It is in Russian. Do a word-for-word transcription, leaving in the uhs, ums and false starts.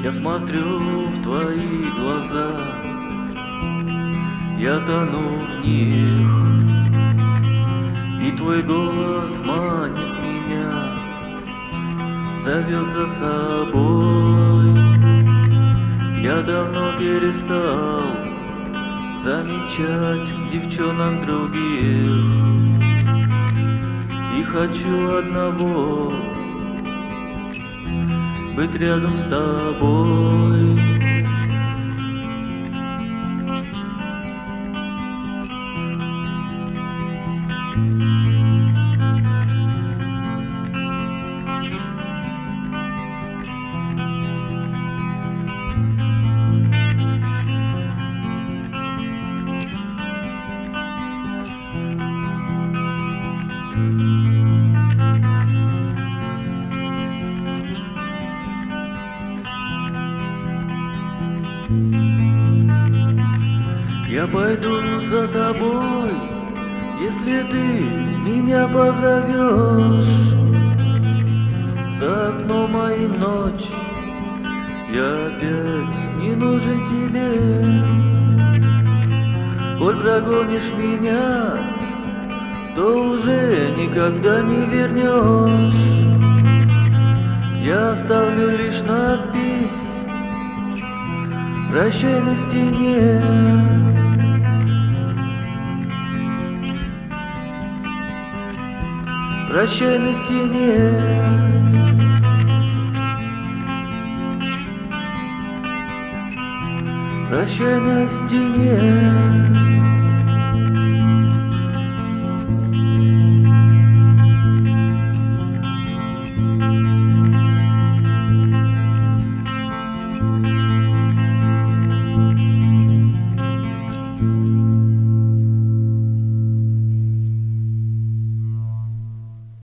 Я смотрю в твои глаза, я тону в них, и твой голос манит меня, зовет за собой. Я давно перестал замечать девчонок других и хочу одного — быть рядом с тобой. Я пойду за тобой, если ты меня позовешь. За окном моим ночь, я опять не нужен тебе. Коль прогонишь меня, то уже никогда не вернешь. Я оставлю лишь надпись «Прощай» на стене. Прощай на стене. Прощай на стене.